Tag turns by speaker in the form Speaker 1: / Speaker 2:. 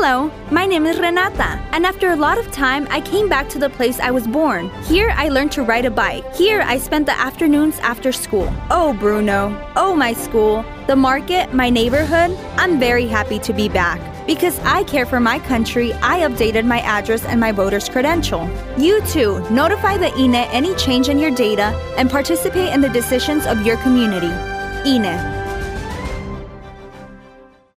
Speaker 1: Hello, my name is Renata, and after a lot of time, I came back to the place I was born. Here, I learned to ride a bike. Here, I spent the afternoons after school. Oh, Bruno. Oh, my school. The market, my neighborhood. I'm very happy to be back. Because I care for my country, I updated my address and my voter's credential. You too, notify the INE any change in your data and participate in the decisions of your community. INE.